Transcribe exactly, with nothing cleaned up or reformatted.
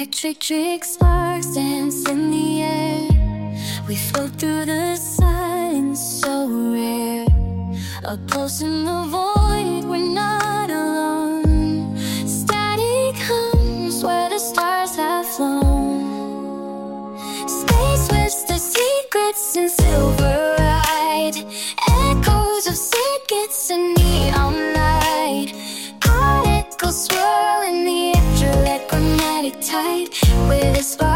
Electric trick sparks dance in the air. We float through the silence so rare. A pulse in the void, we're not alone. Static hums where the stars have flown. Space whisper secrets in silver light. Echoes of circuits and neon light. Particles swirl in the electromagnetic tide with a spark.